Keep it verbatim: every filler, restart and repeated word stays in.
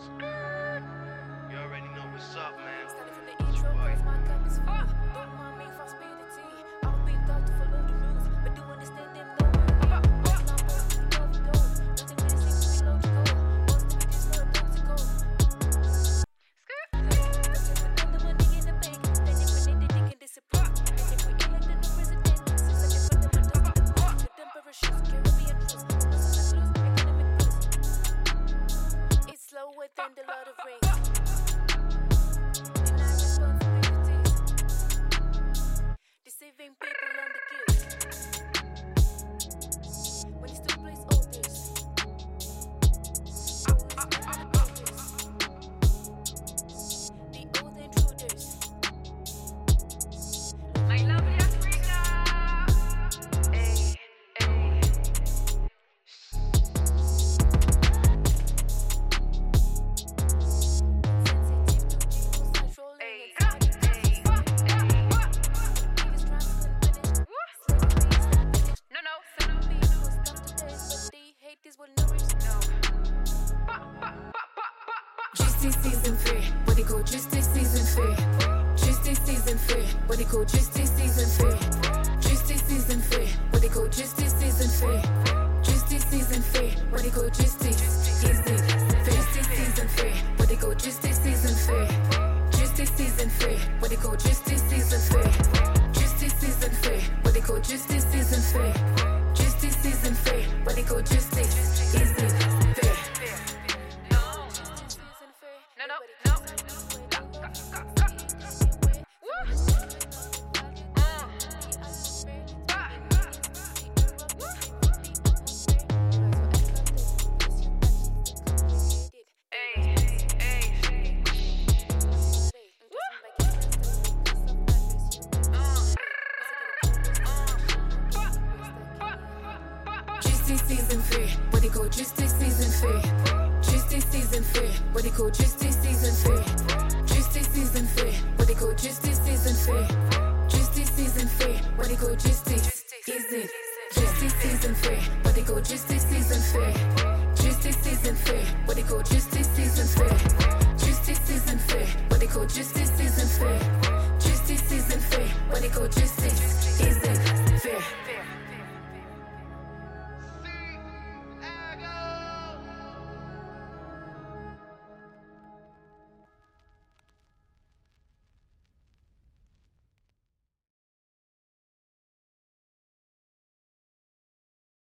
You already know what's up, man. Starting from the intro, cause my cup is full. Don't mind me if I spill the tea. I've been taught to follow the rules, but do understand them though. Walking on board to the overdose. Nothing really seems to be logical. Most of it is not toxical. Put the money in the bank, then if we need it, they can disapprove. And if we elect a new president, since I can put them on top of the board. The dumb parachutes, Caribbean truth. Losing the blues, economic boost. It's slower than the Lord of Rings. Deceiving people on the guilt. When you still place orders, the old intruders. My lovely Africa. Hey, hey. Sensitive to people's controlling Hey. and starting to No, no, people stop today, but they hate this will nourish. no. Justice season three, what they call justice season three. Justice season three, what they call justice season three. Justice season three, what they call justice season three. Justice season three, what they call justice is it? Justice season three, what they call justice season three. Justice season three, what they call justice season three. Justice season three, what they call justice season three. Justice season three, what they call justice is it? Fair. Season fair. No, no, no. Woo. Uh. Ah. Hey, hey. Justice season three, what they call justice season three. Justice season three, what they call justice season three. Justice season three, what they call justice season three. Justice season three, what they call justice is it? Justice season three, what they call justice